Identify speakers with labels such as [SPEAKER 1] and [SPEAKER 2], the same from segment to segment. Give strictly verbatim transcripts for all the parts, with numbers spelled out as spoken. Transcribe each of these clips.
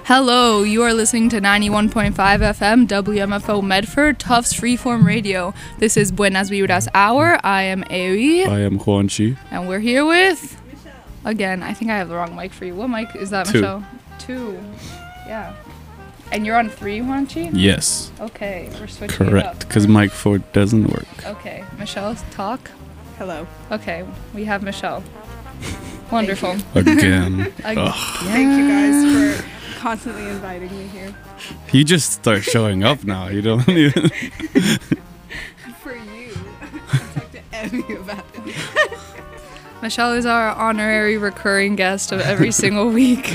[SPEAKER 1] Hello, you are listening to ninety-one point five F M, W M F O Medford, Tufts Freeform Radio. This is Buenas Vibras Hour. I am Aoi.
[SPEAKER 2] I am Juanchi.
[SPEAKER 1] And we're here with, Michelle. Again, I think I have the wrong mic for you. What mic is that,
[SPEAKER 2] Two.
[SPEAKER 1] Michelle? Two. Yeah. And you're on three, Juanchi?
[SPEAKER 2] Yes.
[SPEAKER 1] Okay, we're switching
[SPEAKER 2] Correct, because mic four doesn't work.
[SPEAKER 1] Okay, Michelle, talk.
[SPEAKER 3] Hello.
[SPEAKER 1] Okay, we have Michelle. Wonderful.
[SPEAKER 2] Again.
[SPEAKER 1] Again.
[SPEAKER 3] Thank you guys for constantly inviting me here.
[SPEAKER 2] You just start showing up now. You don't even.
[SPEAKER 3] For you. Talk to Emmy about it.
[SPEAKER 1] Michelle is our honorary recurring guest of every single week.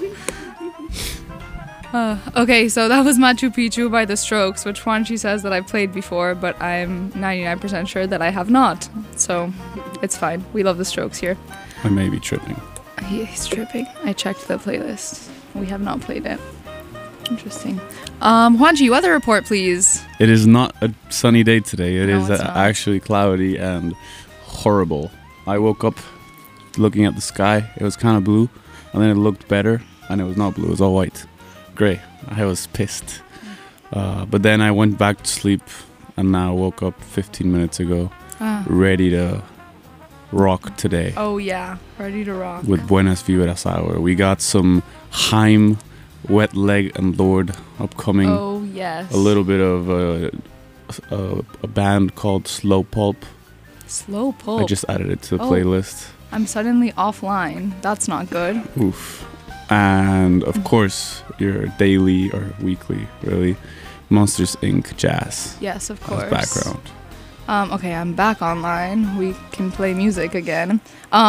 [SPEAKER 1] Uh, okay, so that was Machu Picchu by The Strokes, which Juanchi says that I've played before, but I'm ninety-nine percent sure that I have not. So it's fine. We love The Strokes here.
[SPEAKER 2] I may be tripping.
[SPEAKER 1] He, he's tripping. I checked the playlist. We have not played it. Interesting. Um, Juanchi, weather report, please.
[SPEAKER 2] It is not a sunny day today. It
[SPEAKER 1] No,
[SPEAKER 2] is
[SPEAKER 1] it's
[SPEAKER 2] uh,
[SPEAKER 1] not.
[SPEAKER 2] actually cloudy and horrible. I woke up looking at the sky. It was kind of blue, and then it looked better, and it was not blue. It was all white. Great. I was pissed. Uh, but then I went back to sleep, and now woke up fifteen minutes ago,
[SPEAKER 1] Ah.
[SPEAKER 2] ready to rock today.
[SPEAKER 1] Oh, yeah. Ready to rock.
[SPEAKER 2] With Buenas Vibras Hour. We got some Haim, Wet Leg, and Lord upcoming.
[SPEAKER 1] Oh, yes.
[SPEAKER 2] A little bit of a, a, a band called Slow Pulp.
[SPEAKER 1] Slow Pulp.
[SPEAKER 2] I just added it to the
[SPEAKER 1] Oh.
[SPEAKER 2] playlist.
[SPEAKER 1] I'm suddenly offline. That's not good.
[SPEAKER 2] Oof. And of course, your daily or weekly, really, Monsters Incorporated jazz.
[SPEAKER 1] Yes, of course.
[SPEAKER 2] As background.
[SPEAKER 1] Um, okay, I'm back online. We can play music again.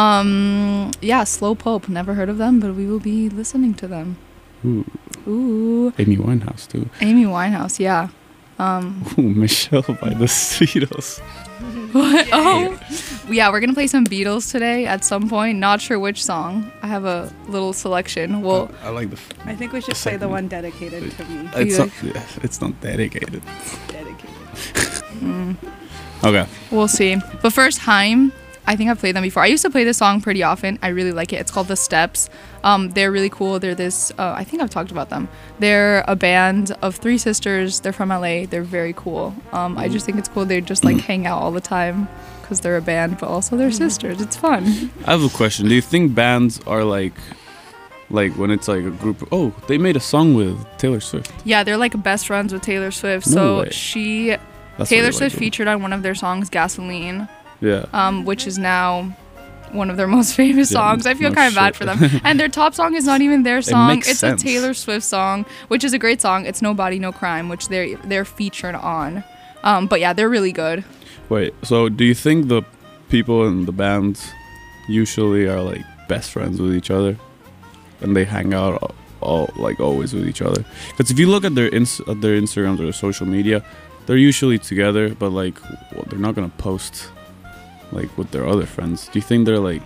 [SPEAKER 1] Um, yeah, Slow Pulp. Never heard of them, but we will be listening to them.
[SPEAKER 2] Ooh.
[SPEAKER 1] Ooh.
[SPEAKER 2] Amy Winehouse, too.
[SPEAKER 1] Amy Winehouse, yeah. Um,
[SPEAKER 2] Ooh, Michelle by the Beatles.
[SPEAKER 1] what? Oh, yeah. We're gonna play some Beatles today at some point. Not sure which song. I have a little selection. Well,
[SPEAKER 2] I like the. F-
[SPEAKER 3] I think we should play the one dedicated to me.
[SPEAKER 2] it's,
[SPEAKER 1] you-
[SPEAKER 2] not, yeah, it's not dedicated.
[SPEAKER 3] Dedicated.
[SPEAKER 1] mm,
[SPEAKER 2] Okay.
[SPEAKER 1] we'll see. But first, Haim. I think I've played them before. I used to play this song pretty often. I really like it. It's called The Steps. Um, they're really cool. They're this, uh, I think I've talked about them. They're a band of three sisters. They're from L A. They're very cool. Um, I just think it's cool. They just like hang out all the time because they're a band, but also they're sisters. It's fun.
[SPEAKER 2] I have a question. Do you think bands are like, like when it's like a group of, oh, they made a song with Taylor Swift?
[SPEAKER 1] Yeah, they're like best friends with Taylor Swift.
[SPEAKER 2] No
[SPEAKER 1] so
[SPEAKER 2] way.
[SPEAKER 1] she,
[SPEAKER 2] That's
[SPEAKER 1] Taylor
[SPEAKER 2] what I
[SPEAKER 1] Swift
[SPEAKER 2] like
[SPEAKER 1] featured on one of their songs, Gasoline.
[SPEAKER 2] Yeah.
[SPEAKER 1] Um, which is now one of their most famous
[SPEAKER 2] Yeah,
[SPEAKER 1] songs. I feel
[SPEAKER 2] no
[SPEAKER 1] kind of bad
[SPEAKER 2] shit.
[SPEAKER 1] for them. And their top song is not even their song.
[SPEAKER 2] makes
[SPEAKER 1] It's
[SPEAKER 2] sense.
[SPEAKER 1] a Taylor Swift song, which is a great song. It's No Body, No Crime, which they're they're featured on. Um, but yeah, they're really good.
[SPEAKER 2] Wait, so do you think the people in the bands usually are like best friends with each other, and they hang out all, all like always with each other? Because if you look at their ins- at their Instagrams or their social media, they're usually together, but like well, they're not gonna post like with their other friends. Do you think they're like?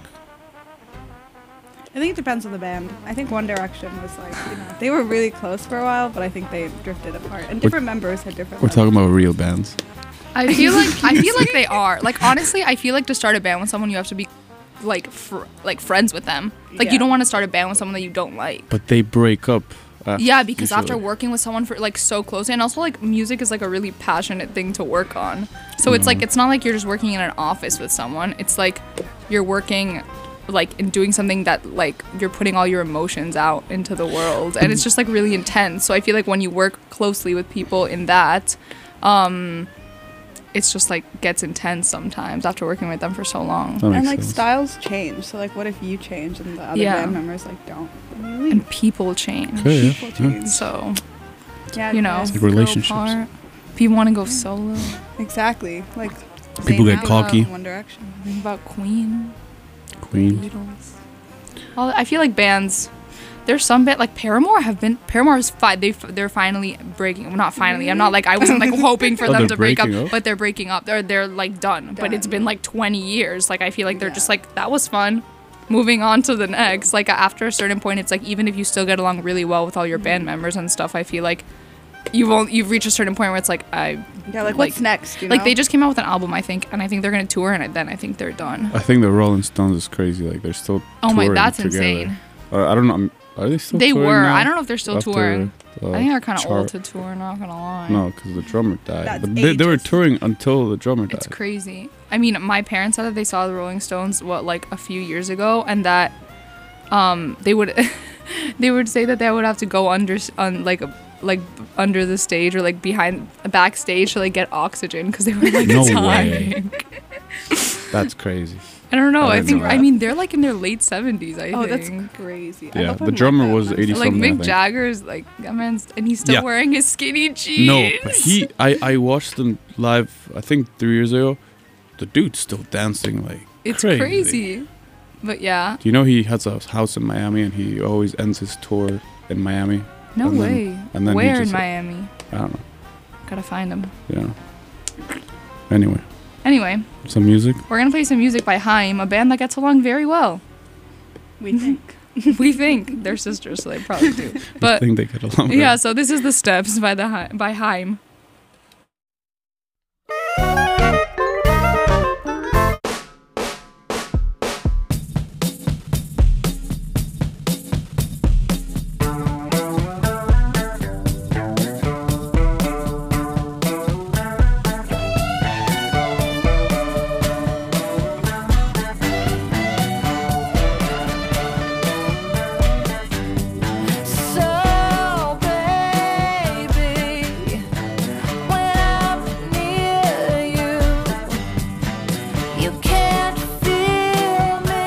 [SPEAKER 3] I think it depends on the band. I think One Direction was like, you know, they were really close for a while, but I think they drifted apart. And different members had different
[SPEAKER 2] We're
[SPEAKER 3] levels.
[SPEAKER 2] talking about real bands.
[SPEAKER 1] I feel like I feel like they are. Like honestly, I feel like to start a band with someone, you have to be like fr- like friends with them. Like
[SPEAKER 3] Yeah.
[SPEAKER 1] you don't want to start a band with someone that you don't like.
[SPEAKER 2] But they break up. After,
[SPEAKER 1] Yeah, because after
[SPEAKER 2] usually.
[SPEAKER 1] working with someone for like so close, and also like music is like a really passionate thing to work on. So it's like it's not like you're just working in an office with someone. It's like you're working like in doing something that like you're putting all your emotions out into the world, and it's just like really intense. So I feel like when you work closely with people in that, um, it's just like gets intense sometimes after working with them for so long.
[SPEAKER 2] That makes
[SPEAKER 3] And like
[SPEAKER 2] sense.
[SPEAKER 3] styles change. So like what if you change and the other
[SPEAKER 1] Yeah.
[SPEAKER 3] band members like don't? And you leave.
[SPEAKER 1] And people change.
[SPEAKER 2] Okay, yeah,
[SPEAKER 3] People
[SPEAKER 2] yeah.
[SPEAKER 3] change.
[SPEAKER 1] So
[SPEAKER 3] Yeah,
[SPEAKER 1] you know,
[SPEAKER 3] guys.
[SPEAKER 2] like
[SPEAKER 1] grow
[SPEAKER 2] relationships.
[SPEAKER 1] apart. People want to go solo.
[SPEAKER 3] Exactly. Like
[SPEAKER 2] People
[SPEAKER 3] Zayn
[SPEAKER 2] get
[SPEAKER 3] Malik,
[SPEAKER 2] cocky.
[SPEAKER 3] One Direction.
[SPEAKER 1] Think about Queen.
[SPEAKER 2] Queen.
[SPEAKER 1] Beatles. All, I feel like bands. There's some band like Paramore have been Paramore's fi- they f- they're finally breaking. Well, not finally. I'm not like I wasn't like hoping for
[SPEAKER 2] Oh,
[SPEAKER 1] them
[SPEAKER 2] they're
[SPEAKER 1] to break up,
[SPEAKER 2] breaking up?
[SPEAKER 1] but they're breaking up. They're they're like done. But
[SPEAKER 3] Done.
[SPEAKER 1] it's been like twenty years. Like I feel like they're just
[SPEAKER 3] Yeah.
[SPEAKER 1] like that was fun. Moving on to the next. Like after a certain point, it's like even if you still get along really well with all your band members and stuff, I feel like you won't. You've reached a certain point where it's like I
[SPEAKER 3] Yeah, like,
[SPEAKER 1] Like-
[SPEAKER 3] what's next? You
[SPEAKER 1] like
[SPEAKER 3] know?
[SPEAKER 1] they just came out with an album, I think, and I think they're gonna tour, and then I think they're done.
[SPEAKER 2] I think the Rolling Stones is crazy. Like they're still
[SPEAKER 1] Oh my,
[SPEAKER 2] touring
[SPEAKER 1] that's
[SPEAKER 2] together.
[SPEAKER 1] insane.
[SPEAKER 2] Uh, I don't know. I'm, Are they still
[SPEAKER 1] They
[SPEAKER 2] touring
[SPEAKER 1] were.
[SPEAKER 2] now?
[SPEAKER 1] I don't know if they're still
[SPEAKER 2] After,
[SPEAKER 1] touring.
[SPEAKER 2] uh,
[SPEAKER 1] I think they're kind of
[SPEAKER 2] Char-
[SPEAKER 1] old to tour. Not gonna lie.
[SPEAKER 2] No, because the drummer died.
[SPEAKER 3] That's
[SPEAKER 2] But they, they were
[SPEAKER 3] ages.
[SPEAKER 2] touring until the drummer died.
[SPEAKER 1] It's crazy. I mean, my parents said that they saw the Rolling Stones what like a few years ago, and that um they would they would say that they would have to go under s- on like a, like under the stage or like behind backstage to like get oxygen because they were like
[SPEAKER 2] No way.
[SPEAKER 1] dying.
[SPEAKER 2] That's crazy.
[SPEAKER 1] I don't know.
[SPEAKER 2] I
[SPEAKER 1] I,
[SPEAKER 2] didn't
[SPEAKER 1] think
[SPEAKER 2] know
[SPEAKER 1] I
[SPEAKER 2] that.
[SPEAKER 1] mean they're like in their late seventies. I
[SPEAKER 3] Oh,
[SPEAKER 1] think.
[SPEAKER 3] that's crazy. I
[SPEAKER 2] Yeah,
[SPEAKER 3] hope
[SPEAKER 2] the
[SPEAKER 3] I'm not
[SPEAKER 2] drummer
[SPEAKER 3] that
[SPEAKER 2] was
[SPEAKER 3] young.
[SPEAKER 2] eighty
[SPEAKER 1] Like
[SPEAKER 2] something, I
[SPEAKER 1] Mick
[SPEAKER 2] think.
[SPEAKER 1] Jagger's like that man's and he's still
[SPEAKER 2] Yeah.
[SPEAKER 1] wearing his skinny jeans.
[SPEAKER 2] No, but he, I, I watched them live. I think three years ago. The dude's still dancing like
[SPEAKER 1] It's
[SPEAKER 2] crazy.
[SPEAKER 1] crazy. But yeah.
[SPEAKER 2] Do you know he has a house in Miami and he always ends his tour in Miami?
[SPEAKER 1] No
[SPEAKER 2] And then-
[SPEAKER 1] way.
[SPEAKER 2] and then he
[SPEAKER 1] Where in
[SPEAKER 2] just-
[SPEAKER 1] Miami?
[SPEAKER 2] I don't know.
[SPEAKER 1] Gotta find him.
[SPEAKER 2] Yeah. Anyway,
[SPEAKER 1] Anyway,
[SPEAKER 2] some music.
[SPEAKER 1] we're gonna play some music by Haim, a band that gets along very well.
[SPEAKER 3] We think.
[SPEAKER 1] We think they're sisters, so they probably do.
[SPEAKER 2] I
[SPEAKER 1] But
[SPEAKER 2] think they get along.
[SPEAKER 1] yeah,
[SPEAKER 2] well.
[SPEAKER 1] so this is the steps by the Hi- by Haim.
[SPEAKER 4] So, baby, when I'm near you, you can't feel me.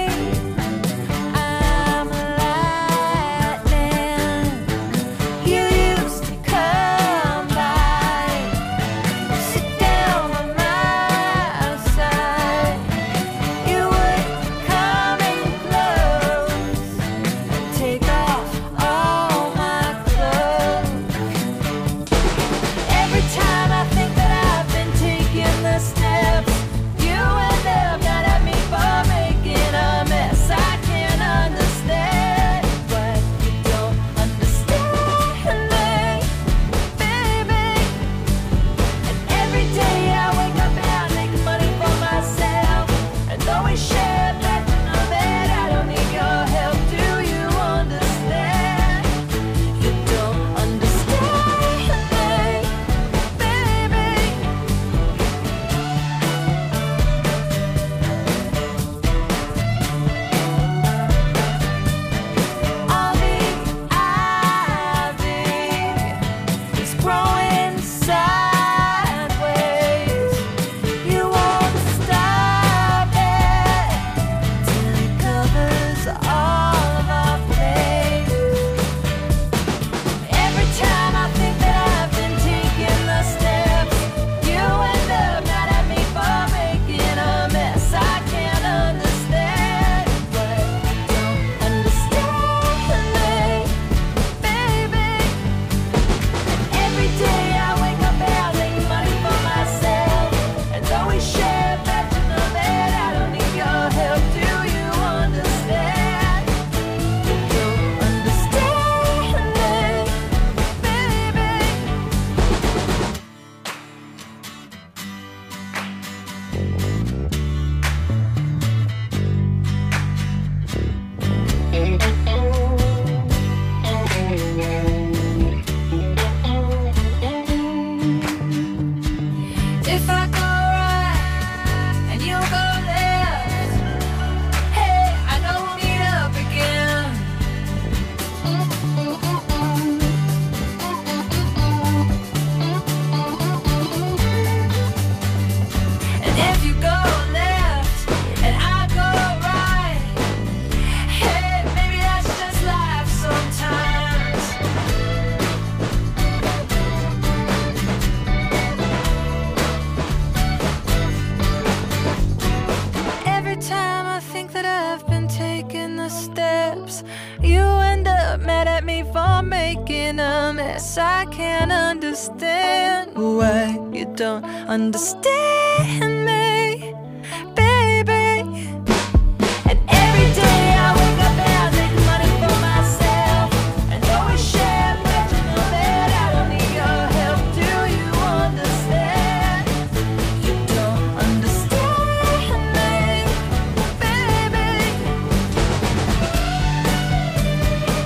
[SPEAKER 4] I'm lightning. You used to come by, sit down by my side. You would come in close. Take off all my clothes. Every time I think that I've been taking the steps, you end up mad at me for making a mess. I can't understand, but you don't understand me, baby. And every day I wake up and I make money for myself, and though we share that bed, I don't need your help. Do you understand? You don't understand me, baby. All the ivy is growing sideways. You won't stop it till it covers all of our place. Every time I think that I've been taking the steps, you end up mad at me for making a mess. I can't understand, but you don't understand me, baby. Every day I wake up and I make money for myself, and though we share a bed in the bed, I don't need your help. Do you understand? You don't understand me, baby. If I go right and you go left, hey, I know we'll meet up again. And if you go left and I go right, hey, maybe that's just life sometimes. Every time I think that I've been taking the steps, you end up mad at me for making a mess. I can't understand why you don't understand me, baby. And every day I wake up and I make money for myself, and though we share a bed in the bed, I don't need your help. Do you understand? You don't understand me, baby.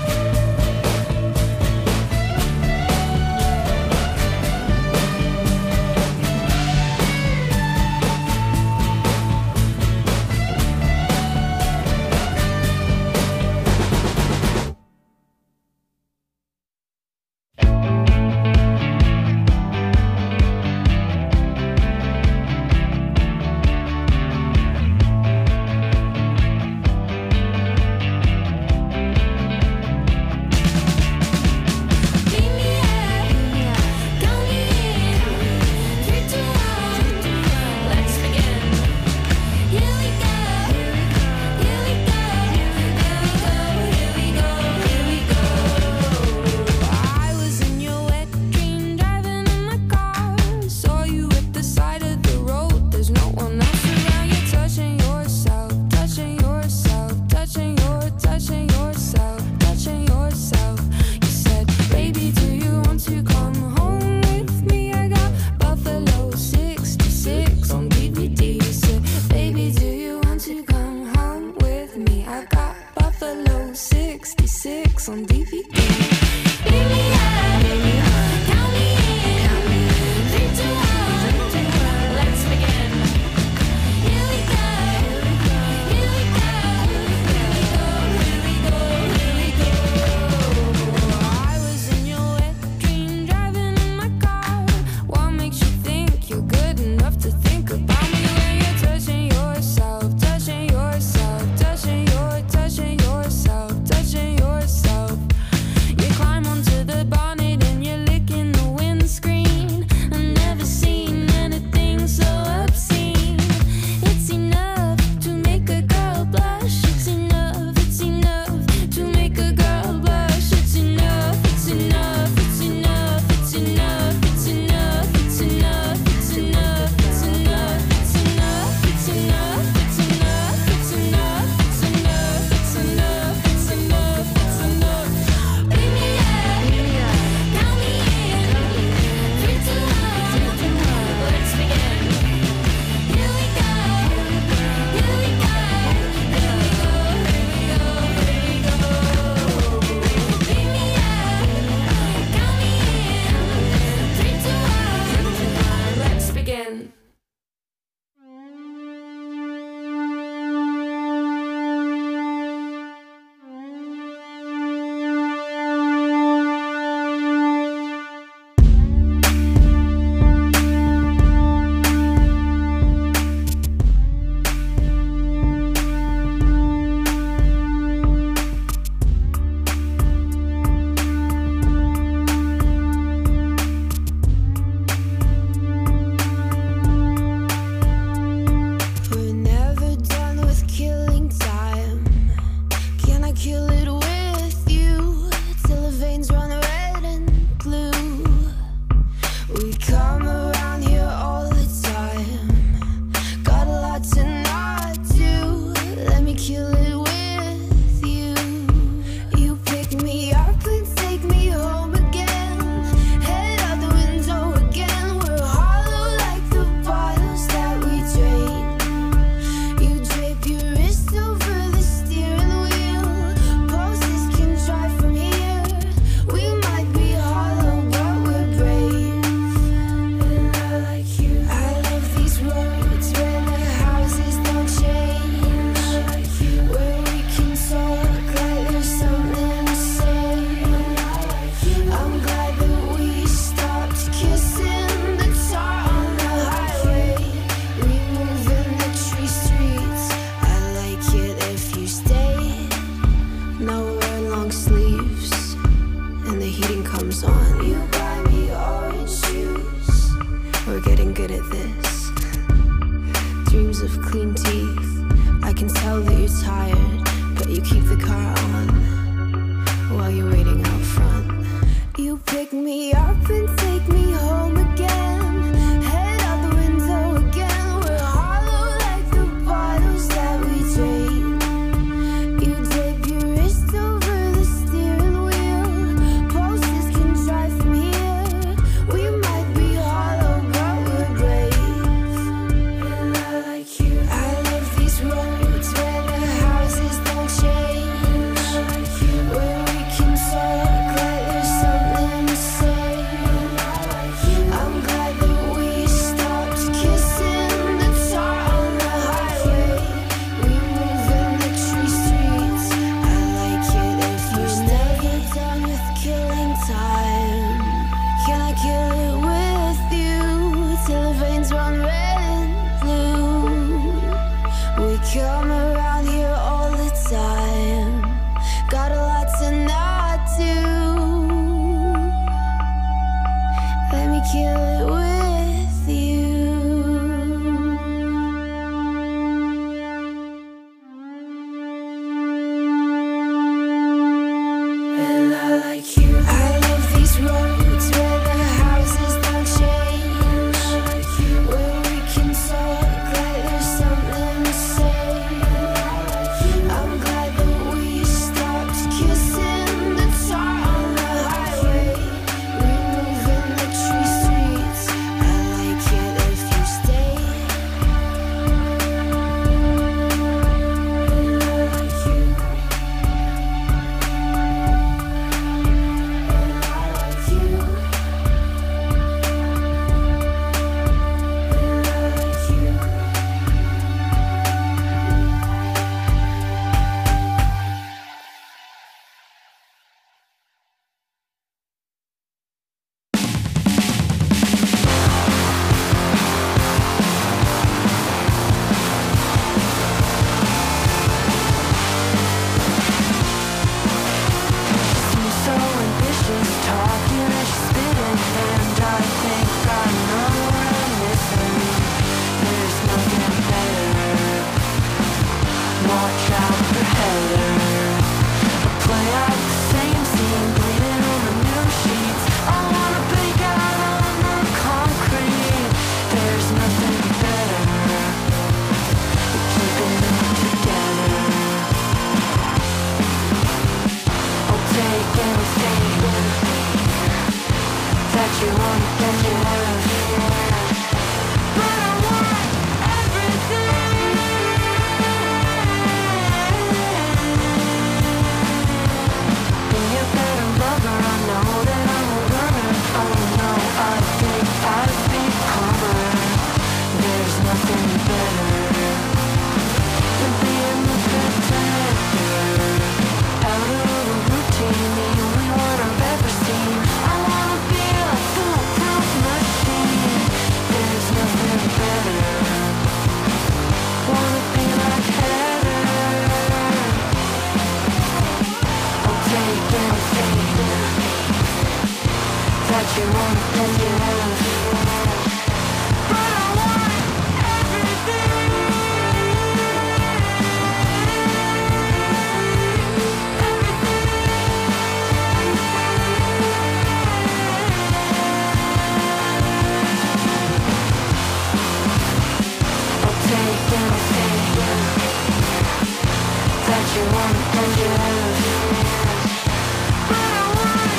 [SPEAKER 5] Buffalo sixty-six on D V D. Beat me up, count me in, three, two, one, let's begin. Here we go, here we go, here we go, here we go, here we go. I was in your wet dream, driving in my car. What makes you think you're good enough to think about me when you're touching yourself, touching yourself, touching your, touching yourself, touching yourself. You climb onto the bonnet and you're licking the windscreen. I've never seen anything so obscene. It's enough to make a girl blush. It's enough, it's enough to make a girl blush. It's enough, it's enough, it's enough, it's enough, it's enough, it's enough, it's enough, it's enough, it's enough, it's enough, it's enough, it's enough, it's enough, it's enough, it's enough, it's enough. Beat me up, count me in, three, two, one, let's begin. Here we go, here we go, here we go, here we go, here we go. Beat me up, count me in, three, two, one, let's begin. We're never done with killing time. Can I kill it with you till the veins run red and blue? We come around here all the time. Got a lot to not do. Let me kill it with you. You pick me up and take me home again. Head out the window again. We're hollow like the bottles that we drain. You drape your wrist over the steering wheel. you want and you have. But I want everything. I'll take anything that you want and you have. But I want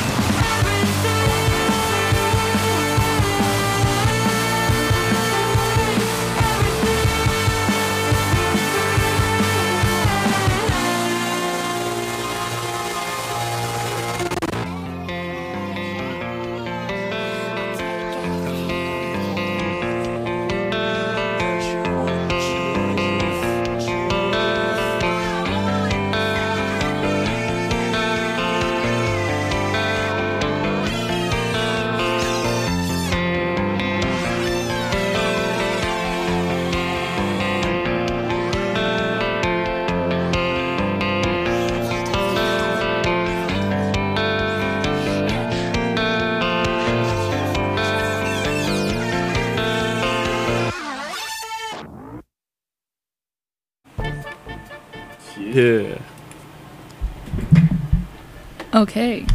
[SPEAKER 2] Yeah.
[SPEAKER 1] Okay.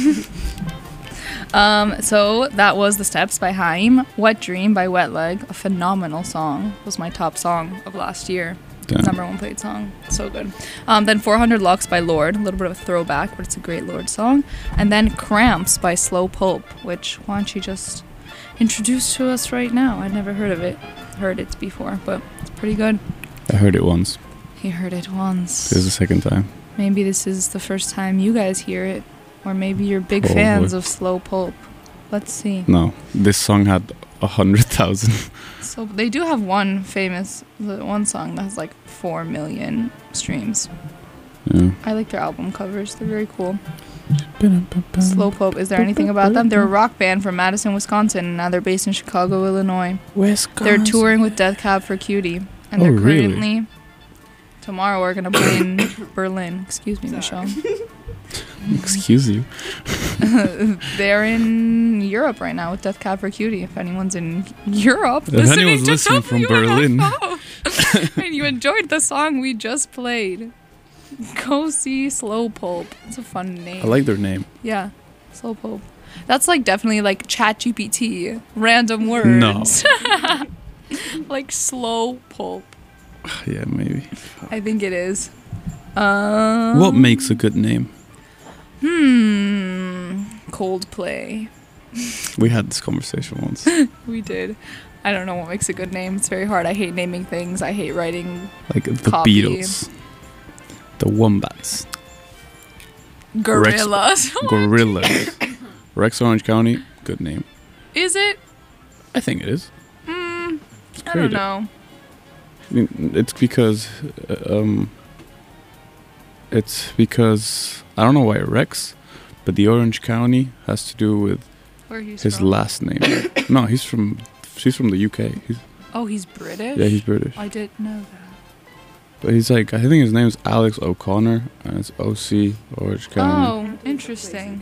[SPEAKER 1] um, so that was The Steps by Haim. Wet Dream by Wet Leg, a phenomenal song. Was my top song of last year.
[SPEAKER 2] Damn.
[SPEAKER 1] Number one played song. So good. Um, then four hundred Lux by Lord, a little bit of a throwback, but it's a great Lord song. And then Cramps by Slow Pulp, which why don't you just introduce to us right now? I'd never heard of it. Heard it before, but it's pretty good.
[SPEAKER 2] I heard it once.
[SPEAKER 1] He heard it once.
[SPEAKER 2] This is the second time.
[SPEAKER 1] Maybe this is the first time you guys hear it, or maybe you're big
[SPEAKER 2] Probably.
[SPEAKER 1] fans of Slow Pulp. Let's see.
[SPEAKER 2] No, this song had a hundred thousand.
[SPEAKER 1] So they do have one famous, the one song that has like four million streams.
[SPEAKER 2] Yeah.
[SPEAKER 1] I like their album covers; they're very cool. Slow Pulp. Is there anything about them? They're a rock band from Madison, Wisconsin, and now they're based in Chicago, Illinois.
[SPEAKER 2] Wisconsin.
[SPEAKER 1] They're touring with Death Cab for Cutie, and they're
[SPEAKER 2] Oh, really?
[SPEAKER 1] currently. Tomorrow we're gonna play in Berlin. Excuse me, Michelle.
[SPEAKER 2] Excuse you.
[SPEAKER 1] They're in Europe right now with Death Cab for Cutie. If anyone's in Europe
[SPEAKER 2] If
[SPEAKER 1] listening
[SPEAKER 2] anyone's
[SPEAKER 1] to
[SPEAKER 2] listening from
[SPEAKER 1] W N F O,
[SPEAKER 2] Berlin.
[SPEAKER 1] and you enjoyed the song we just played, go see Slow Pulp. It's a fun name.
[SPEAKER 2] I like their name.
[SPEAKER 1] Yeah, Slow Pulp. That's like definitely like ChatGPT, random words.
[SPEAKER 2] No.
[SPEAKER 1] Like Slow Pulp.
[SPEAKER 2] Yeah, maybe.
[SPEAKER 1] I think it is. Um,
[SPEAKER 2] What makes a good name?
[SPEAKER 1] Hmm. Coldplay.
[SPEAKER 2] We had this conversation once.
[SPEAKER 1] We did. I don't know what makes a good name. It's very hard. I hate naming things. I hate writing
[SPEAKER 2] Like the
[SPEAKER 1] Copy.
[SPEAKER 2] Beatles. The Wombats.
[SPEAKER 1] gorillas.
[SPEAKER 2] Gorillas. Rex Orange County, good name.
[SPEAKER 1] Is it?
[SPEAKER 2] I think it is.
[SPEAKER 1] Mm,
[SPEAKER 2] It's
[SPEAKER 1] I don't
[SPEAKER 2] creative.
[SPEAKER 1] know.
[SPEAKER 2] I mean, it's because, uh, um, it's because I don't know why Rex, but the Orange County has to do with
[SPEAKER 1] Where he's
[SPEAKER 2] his
[SPEAKER 1] from.
[SPEAKER 2] last name. No, he's from, she's from the U K. He's,
[SPEAKER 1] Oh, he's British?
[SPEAKER 2] yeah, he's British.
[SPEAKER 1] I didn't know that.
[SPEAKER 2] But he's like, I think his name is Alex O'Connor, and it's O C Orange County.
[SPEAKER 1] Oh, interesting.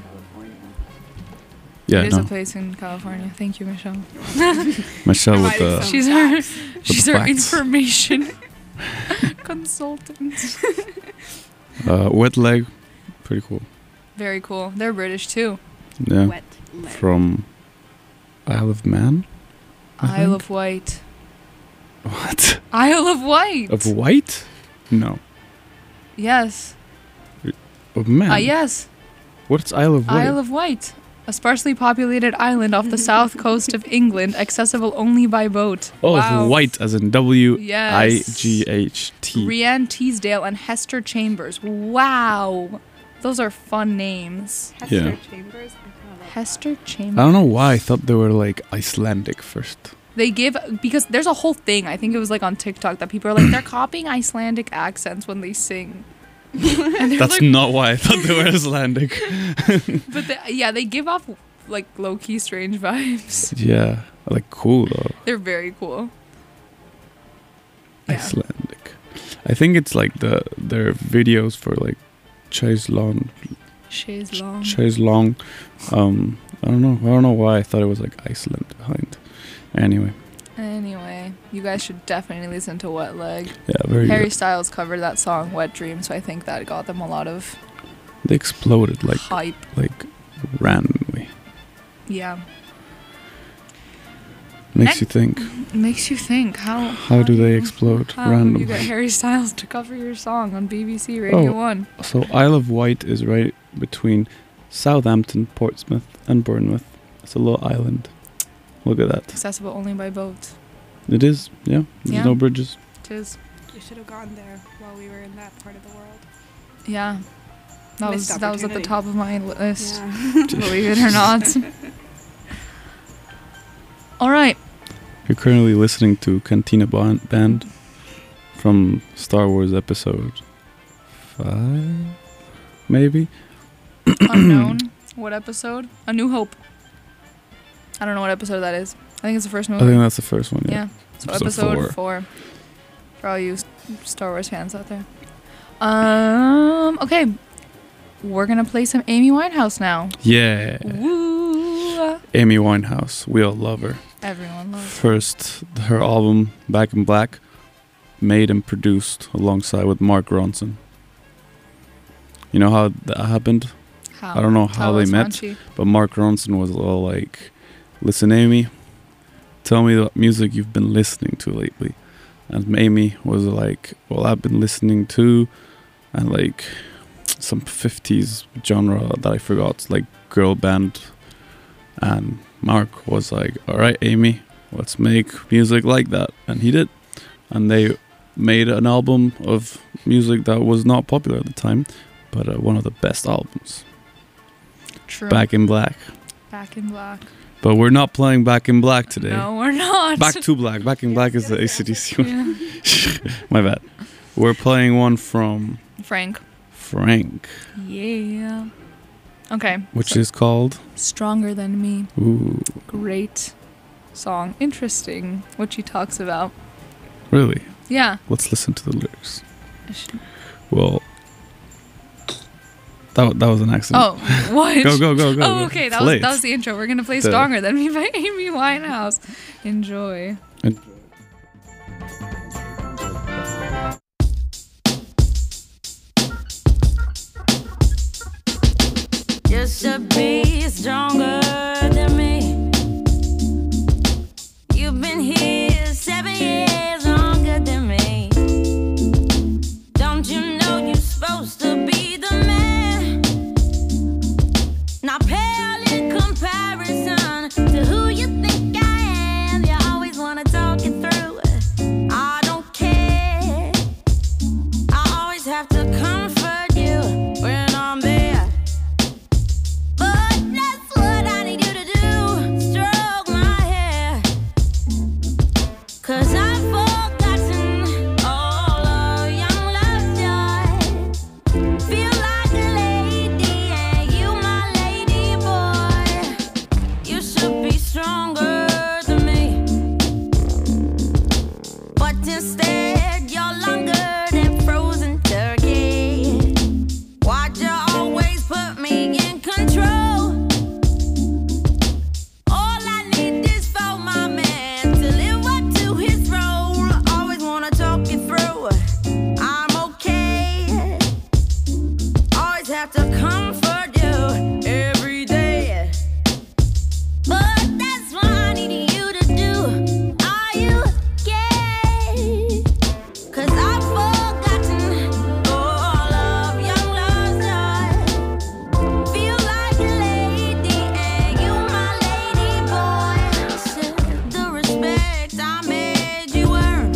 [SPEAKER 2] yeah,
[SPEAKER 1] it is
[SPEAKER 2] no,
[SPEAKER 1] a place in California. Thank you, Michelle.
[SPEAKER 2] Michelle with
[SPEAKER 3] Providing
[SPEAKER 2] the
[SPEAKER 3] some
[SPEAKER 1] She's our,
[SPEAKER 3] facts.
[SPEAKER 1] she's
[SPEAKER 2] the
[SPEAKER 1] our
[SPEAKER 2] facts.
[SPEAKER 1] information consultant.
[SPEAKER 2] uh, Wet Leg, pretty cool.
[SPEAKER 1] Very cool. They're British too.
[SPEAKER 2] Yeah,
[SPEAKER 3] Wet leg.
[SPEAKER 2] from Isle of Man. I
[SPEAKER 1] Isle
[SPEAKER 2] think.
[SPEAKER 1] of Wight.
[SPEAKER 2] What?
[SPEAKER 1] Isle of Wight.
[SPEAKER 2] Of White? No,
[SPEAKER 1] Yes.
[SPEAKER 2] of Man.
[SPEAKER 1] Uh, yes.
[SPEAKER 2] What's Isle of Wight?
[SPEAKER 1] Isle of Wight. A sparsely populated island off the south coast of England, accessible only by boat.
[SPEAKER 2] Oh,
[SPEAKER 1] Wow.
[SPEAKER 2] it's White as in W
[SPEAKER 1] Yes.
[SPEAKER 2] I G H T.
[SPEAKER 1] Rianne Teasdale and Hester Chambers. Wow. Those are fun names.
[SPEAKER 3] Hester
[SPEAKER 2] Yeah.
[SPEAKER 3] Chambers. I don't know.
[SPEAKER 1] Hester Chambers.
[SPEAKER 2] I don't know why I thought they were like Icelandic first.
[SPEAKER 1] They give, because there's a whole thing, I think it was like on TikTok, that people are like, they're copying Icelandic accents when they sing. And they're
[SPEAKER 2] That's
[SPEAKER 1] like,
[SPEAKER 2] not why I thought they were Icelandic.
[SPEAKER 1] but they, yeah, they give off like low key strange vibes.
[SPEAKER 2] Yeah, like cool though.
[SPEAKER 1] They're very cool. Yeah.
[SPEAKER 2] Icelandic. I think it's like the their videos for like Chase Lawn.
[SPEAKER 1] Chaise long.
[SPEAKER 2] Chaise long. Um, I don't know. I don't know why I thought it was like Iceland behind. Anyway,
[SPEAKER 1] Anyway, you guys should definitely listen to Wet Leg.
[SPEAKER 2] yeah, very
[SPEAKER 1] Harry
[SPEAKER 2] good.
[SPEAKER 1] Styles covered that song Wet Dream, so I think that got them a lot of
[SPEAKER 2] They exploded like
[SPEAKER 1] hype.
[SPEAKER 2] like randomly.
[SPEAKER 1] Yeah.
[SPEAKER 2] Makes
[SPEAKER 1] Next-
[SPEAKER 2] you think.
[SPEAKER 1] It makes you think how
[SPEAKER 2] How do they explode
[SPEAKER 1] how
[SPEAKER 2] randomly?
[SPEAKER 1] you get Harry Styles to cover your song on B B C Radio
[SPEAKER 2] Oh.
[SPEAKER 1] one.
[SPEAKER 2] So Isle of Wight is right between Southampton, Portsmouth, and Bournemouth. It's a little island. Look at that.
[SPEAKER 1] Accessible only by boat.
[SPEAKER 2] It is, yeah. There's
[SPEAKER 1] Yeah.
[SPEAKER 2] no bridges.
[SPEAKER 1] It is.
[SPEAKER 3] We should have gone there while we were in that part of the world.
[SPEAKER 1] Yeah. That was
[SPEAKER 3] Missed
[SPEAKER 1] that was at the
[SPEAKER 3] opportunity.
[SPEAKER 1] top of my list.
[SPEAKER 3] Yeah.
[SPEAKER 1] Believe it or not. All right.
[SPEAKER 2] You're currently listening to Cantina Ban- Band from Star Wars Episode five, maybe?
[SPEAKER 1] Unknown. What episode? A New Hope. I don't know what episode that is. I think it's the first
[SPEAKER 2] I
[SPEAKER 1] movie.
[SPEAKER 2] think that's the first one, yeah.
[SPEAKER 1] Yeah. So
[SPEAKER 2] Episode
[SPEAKER 1] episode
[SPEAKER 2] four.
[SPEAKER 1] four. For all you S- Star Wars fans out there. Um. Okay. We're gonna play some Amy Winehouse now.
[SPEAKER 2] Yeah.
[SPEAKER 1] Woo!
[SPEAKER 2] Amy Winehouse. We all love her.
[SPEAKER 1] Everyone loves.
[SPEAKER 2] First, her album Back in Black, made and produced alongside with Mark Ronson. You know how that happened?
[SPEAKER 1] How?
[SPEAKER 2] I don't know how they
[SPEAKER 1] us,
[SPEAKER 2] met,
[SPEAKER 1] Hanshi.
[SPEAKER 2] but Mark Ronson was all like, "Listen, Amy, tell me what music you've been listening to lately." And Amy was like, "Well, I've been listening to," and like some fifties genre that I forgot, like girl band. And Mark was like, "All right, Amy, let's make music like that," and he did. And they made an album of music that was not popular at the time, but uh, one of the best albums.
[SPEAKER 1] True.
[SPEAKER 2] Back in Black.
[SPEAKER 1] Back in Black.
[SPEAKER 2] But we're not playing Back in Black today.
[SPEAKER 1] No, we're not.
[SPEAKER 2] Back to Black. Back in Black is the A C D C one.
[SPEAKER 1] Yeah.
[SPEAKER 2] My bad. We're playing one from
[SPEAKER 1] Frank.
[SPEAKER 2] Frank,
[SPEAKER 1] Yeah. Okay.
[SPEAKER 2] which
[SPEAKER 1] so
[SPEAKER 2] is called...
[SPEAKER 1] Stronger Than Me.
[SPEAKER 2] Ooh,
[SPEAKER 1] Great song. Interesting what she talks about.
[SPEAKER 2] really?
[SPEAKER 1] Yeah.
[SPEAKER 2] Let's listen to the lyrics.
[SPEAKER 1] I should-
[SPEAKER 2] Well, that, that was an accident.
[SPEAKER 1] Oh, what?
[SPEAKER 2] Go, go, go, go.
[SPEAKER 1] Oh,
[SPEAKER 2] go.
[SPEAKER 1] okay. That
[SPEAKER 2] Play
[SPEAKER 1] was
[SPEAKER 2] it.
[SPEAKER 1] that was the intro. We're gonna play
[SPEAKER 2] The-
[SPEAKER 1] "Stronger Than Me" by Amy Winehouse. Enjoy.
[SPEAKER 5] You should be stronger than me. You've been here seven years longer than me. Don't you know you're supposed to be the man? Not pale in comparison to who you think I am. You always wanna talk it through. I don't care. I always have to comfort you when I'm there. But that's what I need you to do. Stroke my hair. 'Cause I've forgotten all of young love's joy. Feel like a lady and you my lady boy. You should be stronger than me. But instead you're longer than frozen turkey. Why'd you always put me in control? All I need is for my man to live up to his role. Always wanna talk it through. I'm okay. Always have to comfort you every day. But that's what I need you to do. Are you gay? 'Cause I've forgotten all of young love's joy. Feel like a lady and you my lady boy. The respect I made you earn.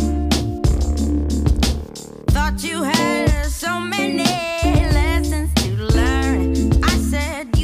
[SPEAKER 5] Thought you had so many lessons to learn. I said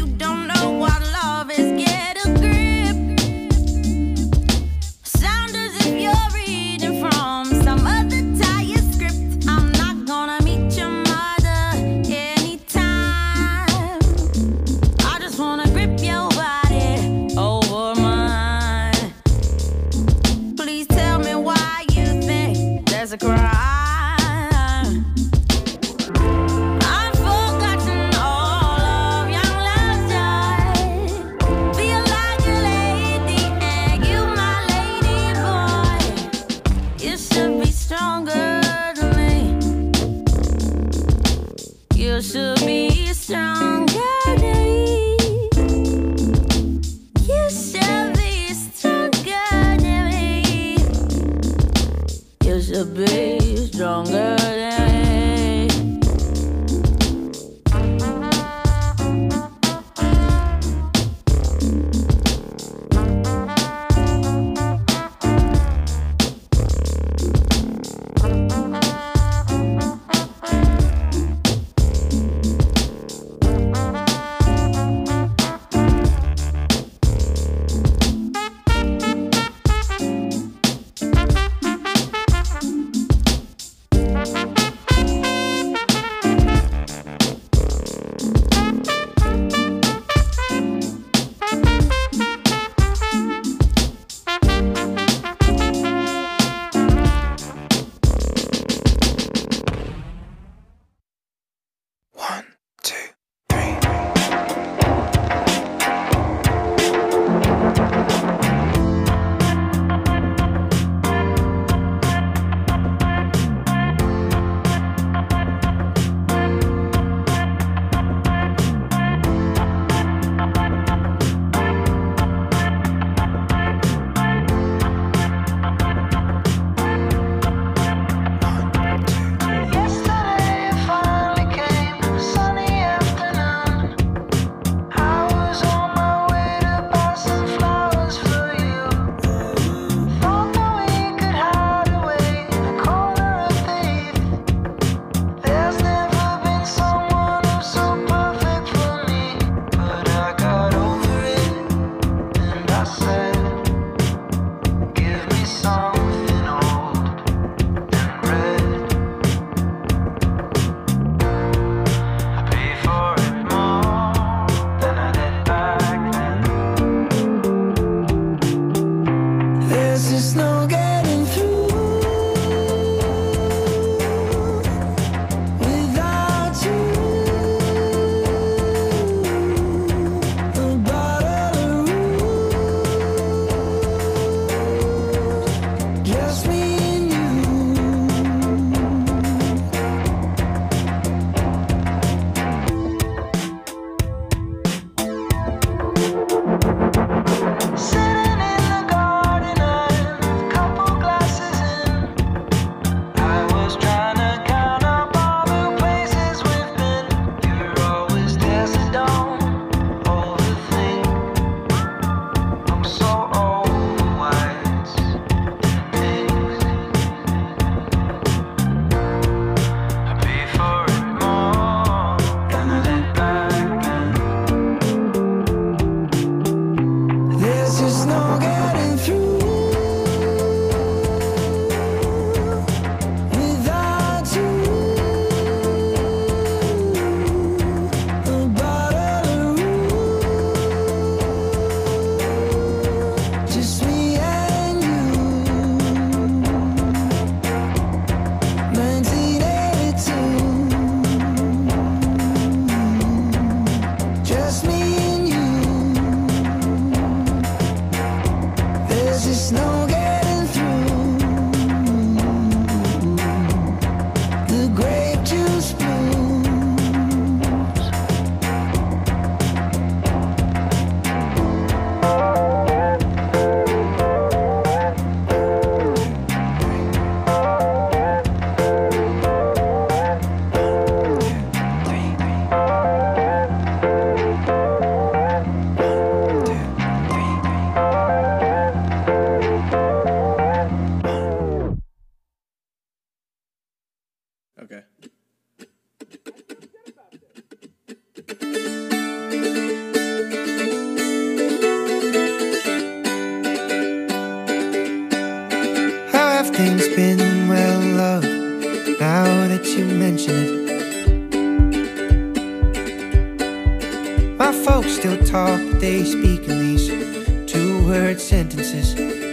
[SPEAKER 6] My folks still talk, but they speak in these two-word sentences.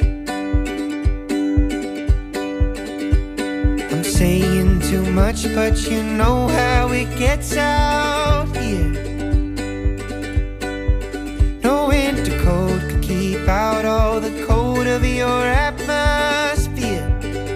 [SPEAKER 6] I'm saying too much, but you know how it gets out here. No winter coat could keep out all the cold of your atmosphere.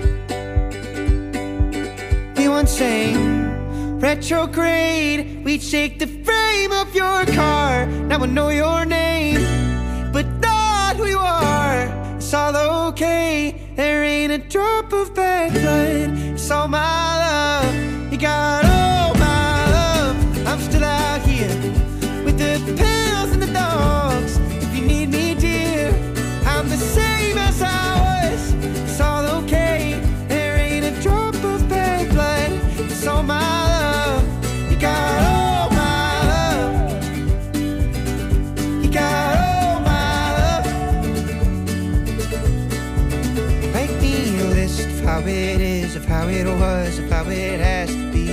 [SPEAKER 6] We once sang retrograde, we'd shake the frame of your car. Now I know your name, but not who you are. It's all okay, there ain't a drop of bad blood. It's all my love, you got all my love. I'm still out here with the pills and the dogs. If you need me, dear, I'm the same as I was. It's all okay, there ain't a drop of bad blood. It's all my love, you got all my love. You got all my love. Write me a list of how it is, of how it was, of how it has to be.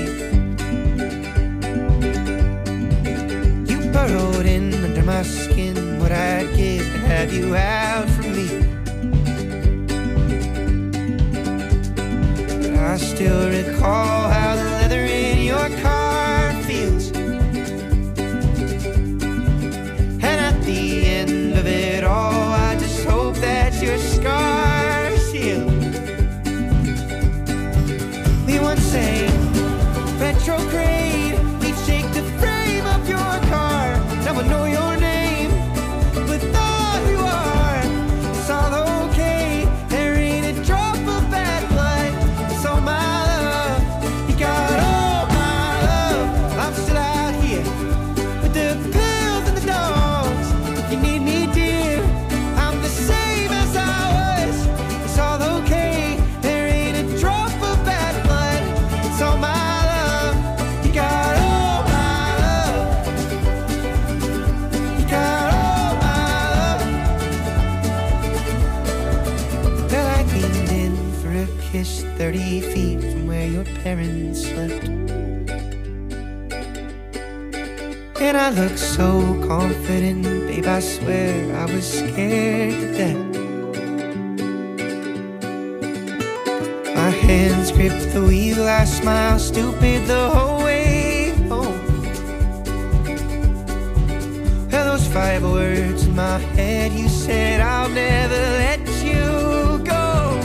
[SPEAKER 6] You burrowed in under my skin, what I'd give to have you out from me. But I still recall how the leather in your car feels. And at the end of it all, I just hope that your scars heal. We once sang retrograde, we'd shake the frame of your car. Now I know your name, but not who you are. It's all okay, there ain't a drop of bad blood. It's all my love, you got all my love. I'm still out here with the pills and the dogs. If you need me, dear, I'm the same as I was. It's all okay, there ain't a drop of bad blood. It's all my love, you got all my love. You got all my love. Well, I leaned in for a kiss thirty feet from where your parents slept. And I looked so confident, babe, I swear I was scared to death. My hands gripped the wheel, I smiled stupid the whole way home. Well, those five words in my head, you said I'll never let you go.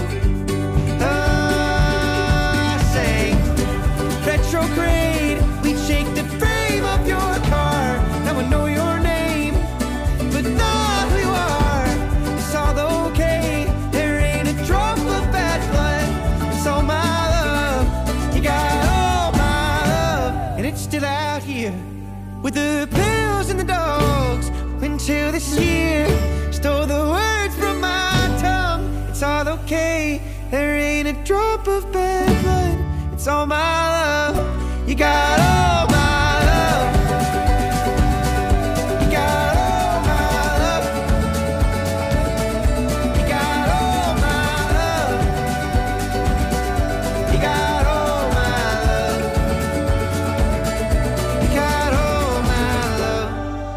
[SPEAKER 6] Ah, I sang retrograde, we'd shake the frame of your car. Now I know your name, but not who you are. It's all okay, there ain't a drop of bad blood. It's all my love, you got all my love. And it's still out here with the pills and the dogs. Until this year stole the words from my tongue. It's all okay, there ain't a drop of bad blood. It's all my love, you got all my love. You got all my love. You got all my love. You got all my love. You got all my love.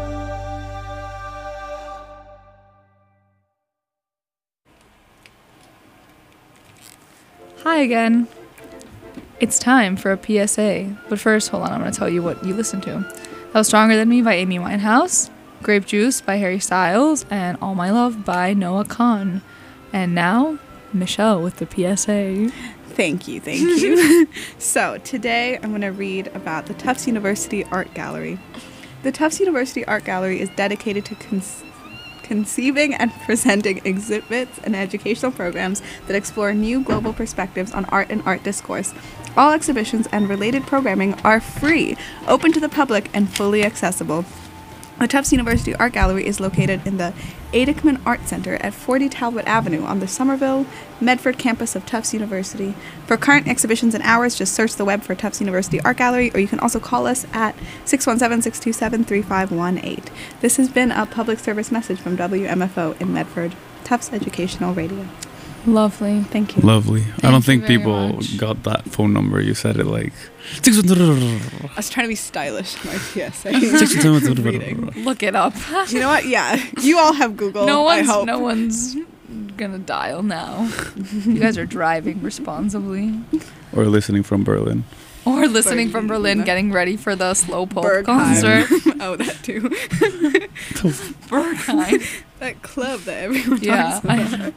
[SPEAKER 1] Hi again. It's time for a P S A. But first, hold on, I'm going to tell you what you listened to. That was Stronger Than Me by Amy Winehouse, Grape Juice by Harry Styles, and All My Love by Noah Kahan. And now, Michelle with the P S A.
[SPEAKER 3] Thank you, thank you. So today I'm going to read about the Tufts University Art Gallery. The Tufts University Art Gallery is dedicated to cons- conceiving and presenting exhibits and educational programs that explore new global perspectives on art and art discourse. All exhibitions and related programming are free, open to the public, and fully accessible. The Tufts University Art Gallery is located in the Adickman Art Center at forty Talbot Avenue on the Somerville, Medford campus of Tufts University. For current exhibitions and hours, just search the web for Tufts University Art Gallery, or you can also call us at six one seven, six two seven, three five one eight. This has been a public service message from W M F O in Medford, Tufts Educational Radio.
[SPEAKER 1] Lovely.
[SPEAKER 3] Thank you.
[SPEAKER 2] Lovely. I
[SPEAKER 1] Thank
[SPEAKER 2] don't
[SPEAKER 1] you
[SPEAKER 2] think
[SPEAKER 1] very
[SPEAKER 2] people
[SPEAKER 1] much.
[SPEAKER 2] got that phone number. You said it like.
[SPEAKER 3] I was trying to be stylish in my P S A. Reading.
[SPEAKER 1] Look it up.
[SPEAKER 3] You know what? Yeah, you all have Google.
[SPEAKER 1] no
[SPEAKER 3] I
[SPEAKER 1] one's
[SPEAKER 3] hope.
[SPEAKER 1] no one's gonna dial now. You guys are driving responsibly.
[SPEAKER 2] Or listening from Berlin.
[SPEAKER 1] Or listening from Berlin,
[SPEAKER 3] Berlin.
[SPEAKER 1] getting ready for the slow pulp
[SPEAKER 3] Berghain.
[SPEAKER 1] concert.
[SPEAKER 3] Oh, that too.
[SPEAKER 1] Berghain.
[SPEAKER 3] That club that everyone
[SPEAKER 1] Yeah.
[SPEAKER 3] talks about.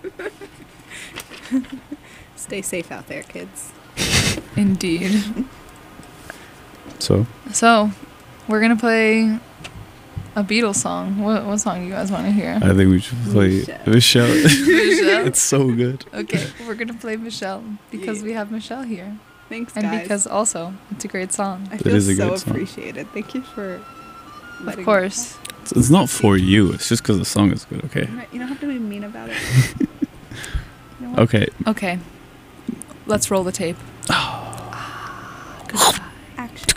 [SPEAKER 3] Stay safe out there, kids.
[SPEAKER 1] Indeed.
[SPEAKER 2] So
[SPEAKER 1] So, we're gonna play a Beatles song. What what song do you guys want to hear?
[SPEAKER 2] I think we should play
[SPEAKER 3] Michelle.
[SPEAKER 2] Michelle.
[SPEAKER 1] Michelle?
[SPEAKER 2] It's so good.
[SPEAKER 1] Okay, we're gonna play Michelle because
[SPEAKER 3] Yeah.
[SPEAKER 1] we have Michelle here,
[SPEAKER 3] Thanks,
[SPEAKER 1] and
[SPEAKER 3] guys.
[SPEAKER 1] because also it's a great song.
[SPEAKER 3] I
[SPEAKER 2] It
[SPEAKER 3] feel
[SPEAKER 2] is a
[SPEAKER 3] so
[SPEAKER 2] great song.
[SPEAKER 3] appreciated. Thank you for.
[SPEAKER 1] Of
[SPEAKER 3] letting me
[SPEAKER 1] course.
[SPEAKER 2] It's, it's not for you. It's just because the song is good. Okay.
[SPEAKER 3] talk. You don't have to be mean about it. You know what?
[SPEAKER 2] Okay.
[SPEAKER 1] Okay, let's roll the tape.
[SPEAKER 3] Action.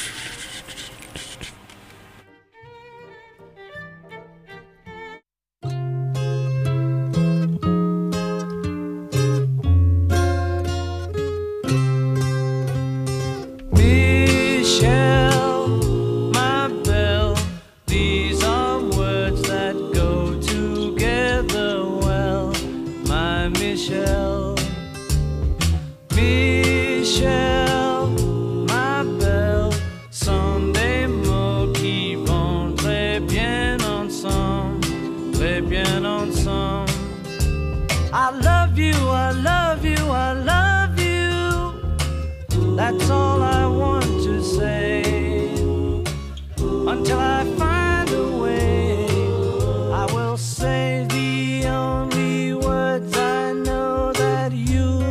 [SPEAKER 6] Michelle, my belle, these are words that go together well. My Michelle, Michelle, my belle, Sunday mots qui vont très bien ensemble, très bien ensemble. I love you, I love you, I love you. That's all I want to say. Until I find a way, I will say the only words I know that you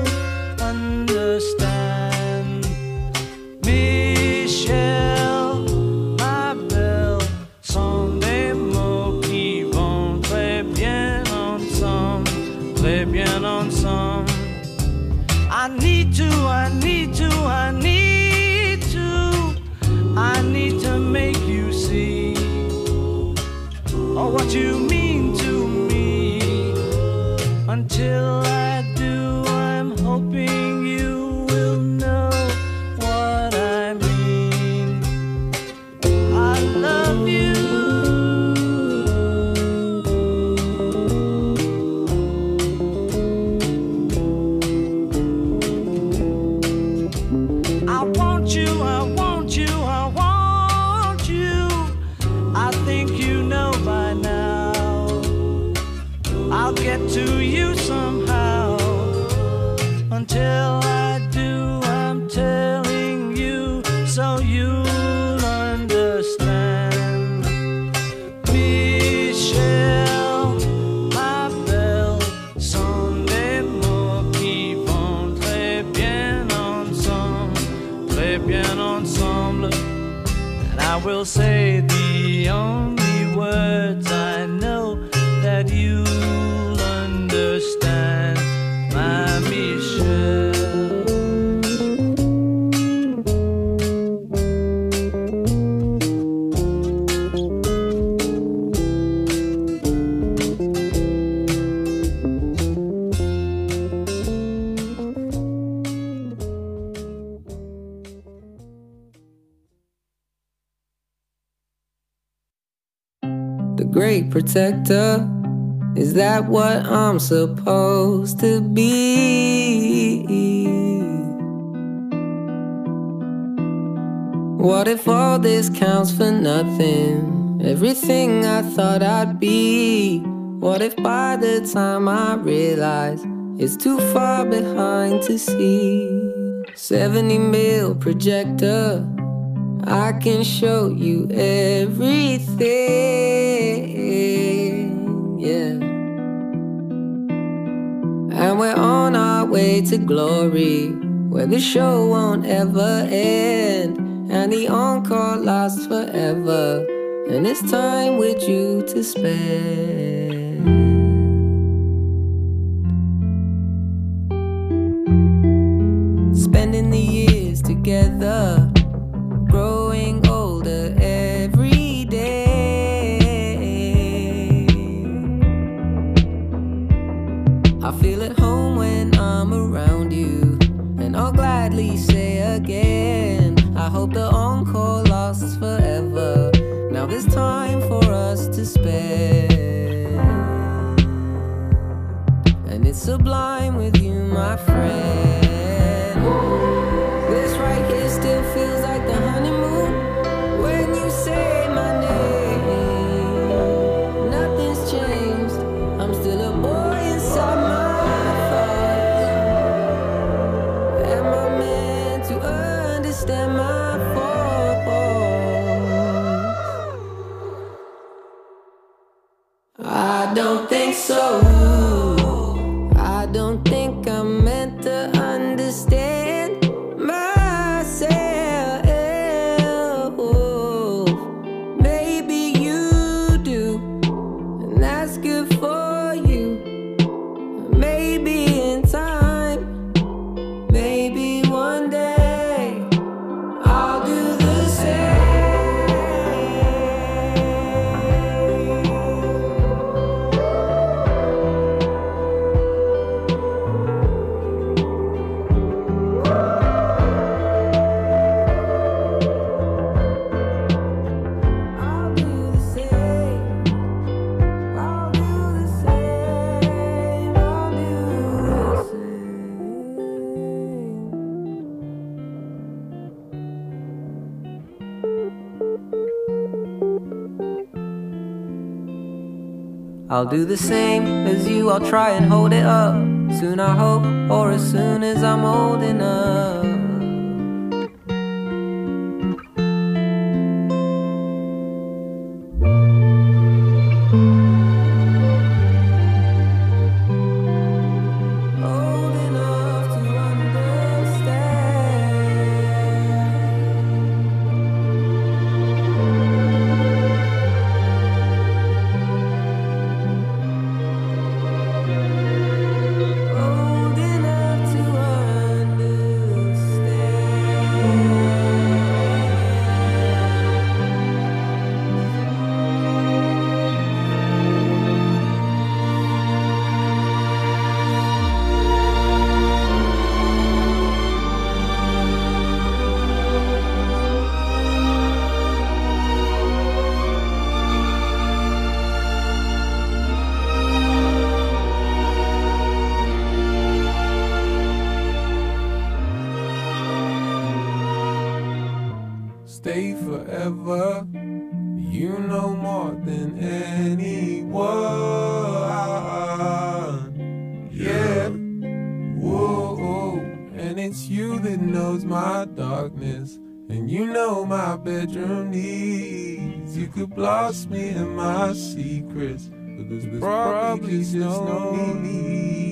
[SPEAKER 6] understand. Michelle, my belle, sont des mots qui vont très bien ensemble, très bien ensemble. I need to, I need to, I need to, I need to make you see oh, what you mean to me. Until I do, I'm hoping you will know what I mean. I love you. I want you, I want you, I want you. I think you know by now. I'll get to you somehow. Until I do, I'm telling you so you'll understand. Michelle, ma belle, sont des mots qui vont très bien ensemble, très bien ensemble. And I will say the only words I know that you'll understand, my Michelle.
[SPEAKER 7] The great protector, is that what I'm supposed to be? What if all this counts for nothing? Everything I thought I'd be. What if by the time I realize it's too far behind to see? seventy mil projector, I can show you everything, yeah. And we're on our way to glory, where the show won't ever end, and the encore lasts forever, and it's time with you to spend. Spending the years together, growing older every day. I feel at home time for us to spare, and it's sublime with you, my friend. This right here still feels like the honeymoon when you say my name. Nothing's changed, I'm still a boy inside my thoughts. Am I meant to understand my faults? I don't think so. I don't think I'm meant to understand myself. Maybe you do, and that's good for you. Maybe in time, maybe one day I'll do the same. I'll do the same. I'll do the same. I'll do the same. I'll do the same as you, I'll try and hold it up. Soon I hope, or as soon as I'm old enough. Old enough to understand. Old enough to
[SPEAKER 8] Stay forever. You know more than anyone. Yeah. Whoa. And it's you that knows my darkness. And you know my bedroom needs. You could blast me in my secrets, but there's, there's probably just no need.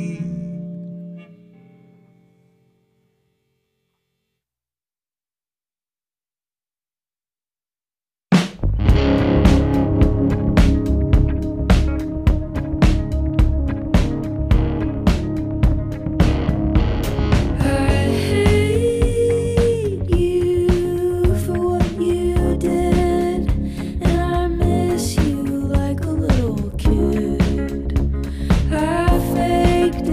[SPEAKER 5] Faked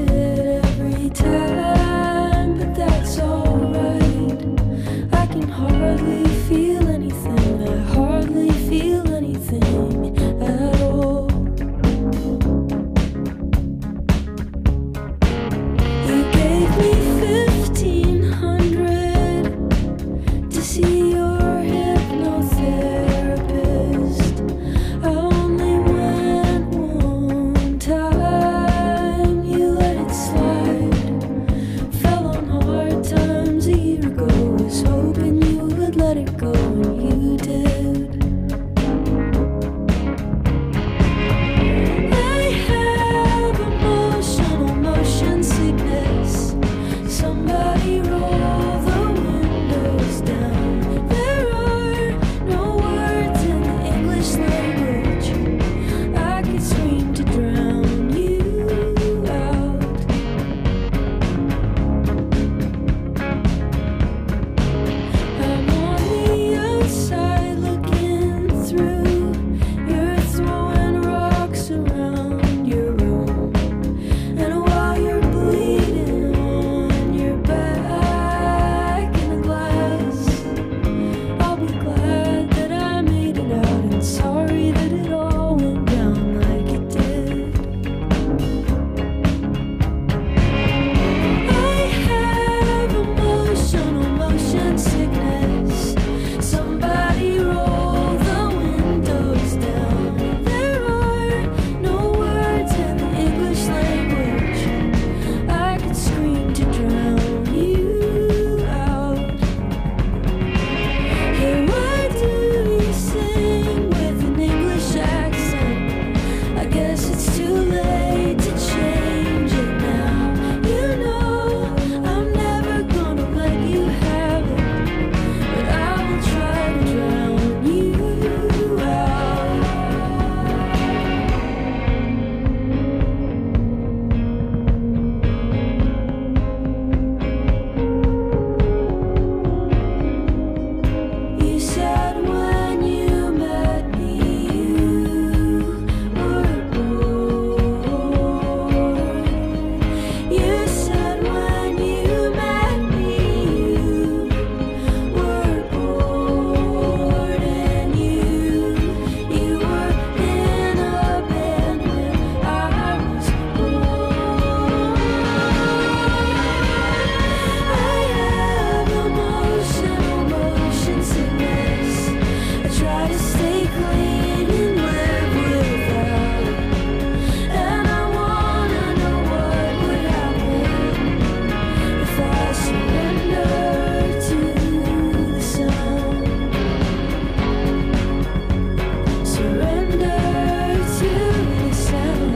[SPEAKER 5] surrender to the sound.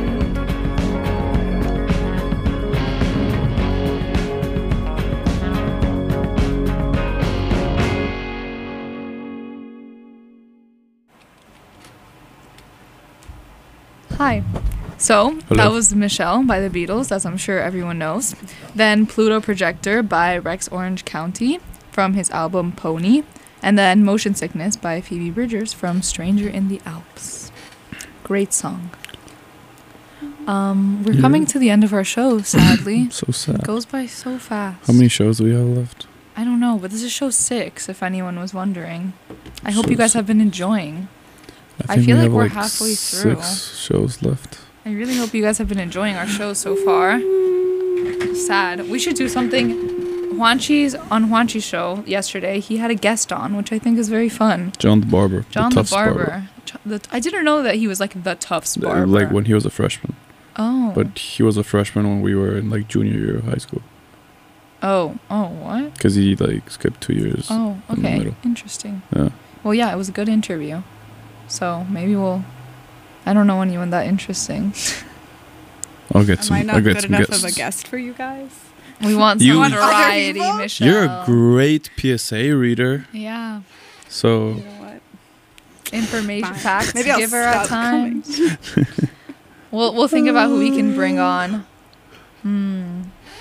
[SPEAKER 1] Hi. So
[SPEAKER 2] Hello.
[SPEAKER 1] that was Michelle by the Beatles, as I'm sure everyone knows. Then Pluto Projector by Rex Orange County from his album Pony. And then Motion Sickness by Phoebe Bridgers from Stranger in the Alps. Great song. Um, we're
[SPEAKER 2] Yeah.
[SPEAKER 1] coming to the end of our show, sadly.
[SPEAKER 2] So
[SPEAKER 1] It
[SPEAKER 2] sad.
[SPEAKER 1] goes by so fast.
[SPEAKER 2] How many shows do we have left?
[SPEAKER 1] I don't know, but this is show six, if anyone was wondering. I hope
[SPEAKER 2] Show
[SPEAKER 1] you guys
[SPEAKER 2] six.
[SPEAKER 1] have been enjoying. I
[SPEAKER 2] think
[SPEAKER 1] feel
[SPEAKER 2] we
[SPEAKER 1] like
[SPEAKER 2] have
[SPEAKER 1] we're halfway through.
[SPEAKER 2] Six shows left.
[SPEAKER 1] I really hope you guys have been enjoying our show so far. Sad. We should do something. Juanchi's on Juanchi's show yesterday, he had a guest on, which I think is very fun.
[SPEAKER 2] John the Barber.
[SPEAKER 1] John the,
[SPEAKER 2] Tufts
[SPEAKER 1] barber. Ch- the, I didn't know that he was like the Tufts
[SPEAKER 2] Uh,
[SPEAKER 1] barber.
[SPEAKER 2] Like when he was a freshman.
[SPEAKER 1] Oh.
[SPEAKER 2] But he was a freshman when we were in like junior year of high school.
[SPEAKER 1] oh. Oh. What?
[SPEAKER 2] Because he like skipped two years.
[SPEAKER 1] Oh.
[SPEAKER 2] in the
[SPEAKER 1] Okay.
[SPEAKER 2] middle.
[SPEAKER 1] Interesting.
[SPEAKER 2] Yeah.
[SPEAKER 1] Well, yeah, it was a good interview. So maybe we'll. I don't know anyone that interesting.
[SPEAKER 2] I'll get
[SPEAKER 3] Am
[SPEAKER 2] some.
[SPEAKER 3] I
[SPEAKER 2] I'll
[SPEAKER 3] not
[SPEAKER 2] get
[SPEAKER 3] good
[SPEAKER 2] some
[SPEAKER 3] enough
[SPEAKER 2] guests.
[SPEAKER 3] of a guest for you guys?
[SPEAKER 1] We want
[SPEAKER 2] You-
[SPEAKER 1] some
[SPEAKER 2] Want
[SPEAKER 3] other
[SPEAKER 1] variety,
[SPEAKER 3] people?
[SPEAKER 1] Michelle.
[SPEAKER 2] You're a great P S A reader.
[SPEAKER 1] Yeah.
[SPEAKER 2] So
[SPEAKER 3] You know what?
[SPEAKER 1] Information
[SPEAKER 3] Fine.
[SPEAKER 1] facts
[SPEAKER 3] Maybe
[SPEAKER 1] to
[SPEAKER 3] I'll
[SPEAKER 1] give her at
[SPEAKER 3] stop
[SPEAKER 1] time. We'll we'll think about who we can bring on. Hmm.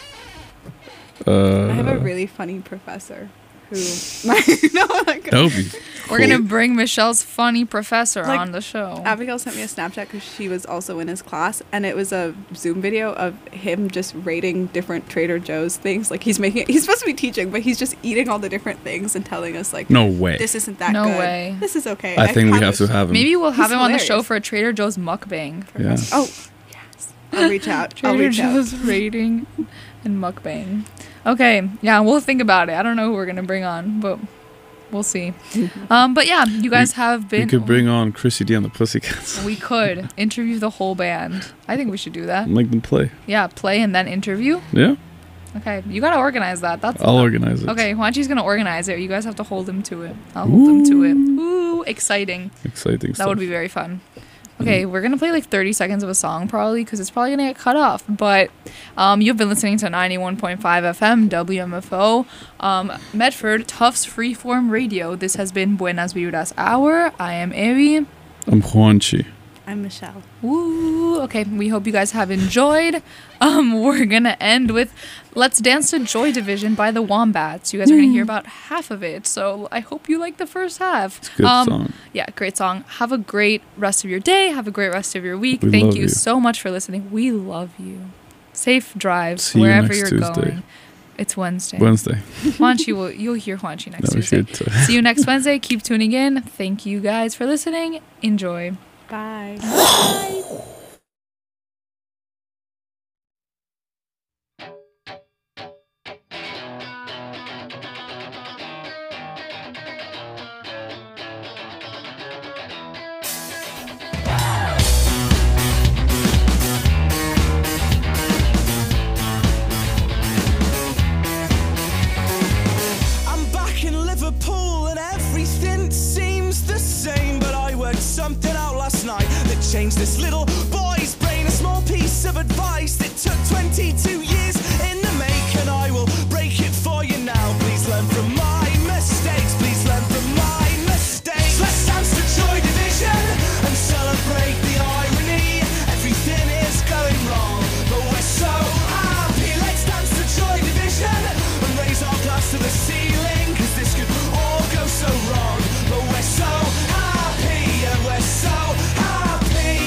[SPEAKER 2] uh,
[SPEAKER 3] I have a really funny professor who. no, like,
[SPEAKER 2] that would be.
[SPEAKER 1] We're
[SPEAKER 2] cool.
[SPEAKER 1] gonna bring Michelle's funny professor
[SPEAKER 3] Like,
[SPEAKER 1] on the show.
[SPEAKER 3] Abigail sent me a Snapchat because she was also in his class, and it was a Zoom video of him just rating different Trader Joe's things. Like he's making, he's supposed to be teaching, but he's just eating all the different things and telling us like,
[SPEAKER 2] No way.
[SPEAKER 3] this isn't that
[SPEAKER 1] No
[SPEAKER 3] good.
[SPEAKER 1] way.
[SPEAKER 3] This is okay.
[SPEAKER 2] I think we
[SPEAKER 3] kinda
[SPEAKER 2] have to
[SPEAKER 3] sh-
[SPEAKER 2] have him.
[SPEAKER 1] Maybe we'll have
[SPEAKER 3] He's
[SPEAKER 1] him on the show
[SPEAKER 3] hilarious.
[SPEAKER 1] for a Trader Joe's mukbang.
[SPEAKER 2] Yeah.
[SPEAKER 3] Oh, yes. I'll reach out. I'll
[SPEAKER 1] Trader
[SPEAKER 3] reach out.
[SPEAKER 1] Joe's rating and mukbang. Okay, yeah, we'll think about it. I don't know who we're gonna bring on, but we'll see. Um, but yeah, you guys have been.
[SPEAKER 2] We could bring on Chrissy D and the Pussycats.
[SPEAKER 1] We could interview the whole band. I think we should do that.
[SPEAKER 2] Make them play.
[SPEAKER 1] Yeah, play and then interview.
[SPEAKER 2] Yeah.
[SPEAKER 1] Okay, you gotta organize that. That's
[SPEAKER 2] I'll organize it.
[SPEAKER 1] Okay, Juanchi's gonna organize it. You guys have to hold him to it. I'll hold him to it. Ooh, exciting.
[SPEAKER 2] Exciting
[SPEAKER 1] That
[SPEAKER 2] stuff.
[SPEAKER 1] would be very fun. Okay, we're gonna play like thirty seconds of a song probably because it's probably gonna get cut off. But um, you've been listening to ninety-one point five F M W M F O, um, Medford Tufts Freeform Radio. This has been Buenas Vibras Hour. I am Evi.
[SPEAKER 2] I'm Juanchi.
[SPEAKER 3] I'm Michelle.
[SPEAKER 1] Woo! Okay, we hope you guys have enjoyed. Um, we're gonna end with "Let's Dance to Joy Division" by the Wombats. You guys are gonna hear about half of it, so I hope you like the first half.
[SPEAKER 2] It's a good
[SPEAKER 1] um,
[SPEAKER 2] song.
[SPEAKER 1] Yeah, great song. Have a great rest of your day. Have a great rest of your week.
[SPEAKER 2] We
[SPEAKER 1] Thank
[SPEAKER 2] love
[SPEAKER 1] you,
[SPEAKER 2] you.
[SPEAKER 1] so much for listening. We love you. Safe drives
[SPEAKER 2] See you
[SPEAKER 1] wherever
[SPEAKER 2] next
[SPEAKER 1] you're
[SPEAKER 2] Tuesday.
[SPEAKER 1] going. It's Wednesday.
[SPEAKER 2] Wednesday.
[SPEAKER 1] Juanchi will. You'll hear Juanchi next
[SPEAKER 2] That was
[SPEAKER 1] Tuesday.
[SPEAKER 2] good.
[SPEAKER 1] See you next Wednesday. Keep tuning in. Thank you guys for listening. Enjoy.
[SPEAKER 3] Bye.
[SPEAKER 6] I'm back in Liverpool and everything seems the same. But I worked something out last night that changed this little boy's brain. A small piece of advice that took twenty-two years in the make, and I will break it for you now. Please learn from my mistakes. Please learn from my mistakes. Let's dance to Joy Division and celebrate the irony. Everything is going wrong, but we're so happy. Let's dance to Joy Division and raise our glass to the ceiling, 'cause this could all go so wrong, but we're so happy, and we're so happy.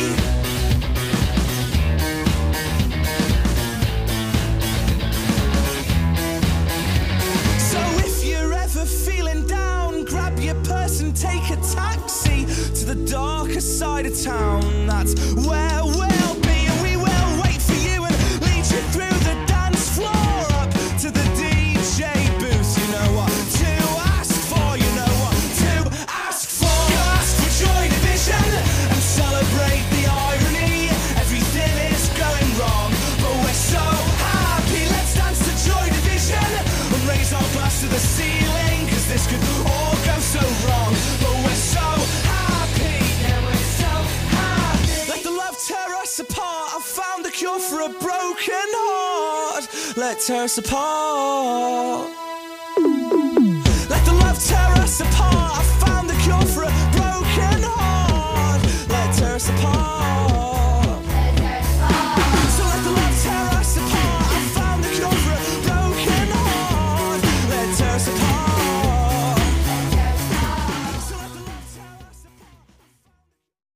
[SPEAKER 6] So if you're ever feeling down, grab your purse and take a taxi to the darker side of town. That's where we'll be, and we will wait for you and lead you through the dance floor up to the D J booth. You know what to ask for, you know what to ask for. You ask for Joy Division and celebrate the irony. Everything is going wrong, but we're so happy. Let's dance to Joy Division and raise our glass to the ceiling, 'cause this could all go so wrong, but we're so happy now.
[SPEAKER 9] broken heart. Let tear us apart. Let the love tear us apart. I found the cure for a broken heart. Let tear us apart.